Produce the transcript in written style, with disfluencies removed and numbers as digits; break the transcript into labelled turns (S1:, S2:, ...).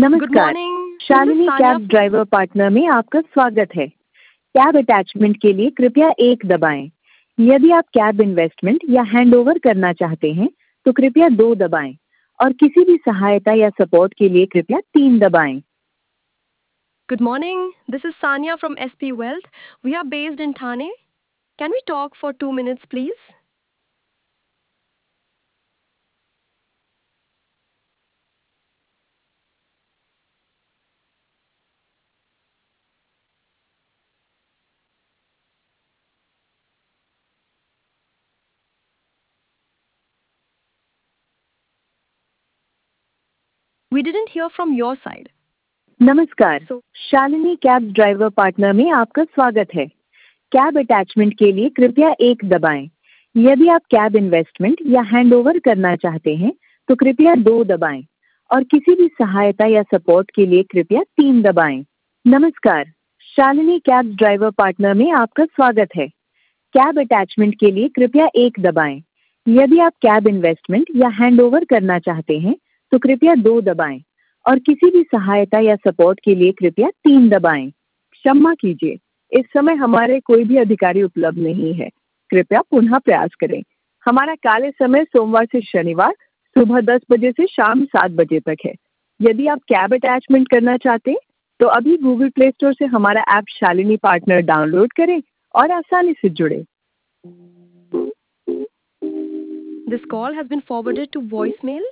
S1: Good
S2: नमस्कार,
S1: morning, this is
S2: Shalini
S1: Sania.
S2: Cab driver partner में आपका स्वागत है। कैब अटैचमेंट के लिए कृपया 1 दबाएं। यदि आप कैब इन्वेस्टमेंट या हैंडओवर करना चाहते हैं, तो कृपया 2 दबाएं और किसी भी सहायता या सपोर्ट के लिए कृपया 3 दबाएं।
S1: Good morning, this is Sanya from SP Wealth. We are based in Thane. Can we talk for 2 minutes, please? We didn't hear from your side.
S2: नमस्कार,
S1: So,
S2: Shalini cab driver partner में आपका स्वागत है। कैब अटैचमेंट के लिए कृपया 1 दबाएं। यदि आप कैब इन्वेस्टमेंट या हैंडओवर करना चाहते हैं, तो कृपया 2 दबाएं और किसी भी सहायता या सपोर्ट के लिए कृपया 3 दबाएं। नमस्कार, शालिनी कैब ड्राइवर पार्टनर में आपका स्वागत है। कैब अटैचमेंट के लिए कृपया 1 दबाएं। यदि आप कैब इन्वेस्टमेंट या हैंडओवर करना चाहते हैं, तो कृपया 2 दबाएं और किसी भी सहायता या सपोर्ट के लिए कृपया 3 दबाएं। क्षमा कीजिए, इस समय हमारे कोई भी अधिकारी उपलब्ध नहीं है। कृपया पुनः प्रयास करें। हमारा कार्य समय सोमवार से शनिवार सुबह 10 बजे से शाम 7 बजे तक है। यदि आप कैब अटैचमेंट करना चाहते हैं, तो अभी गूगल प्ले स्टोर से हमारा ऐप शालिनी पार्टनर डाउनलोड करें और आसानी से जुड़े।
S1: this call has been forwarded to voicemail.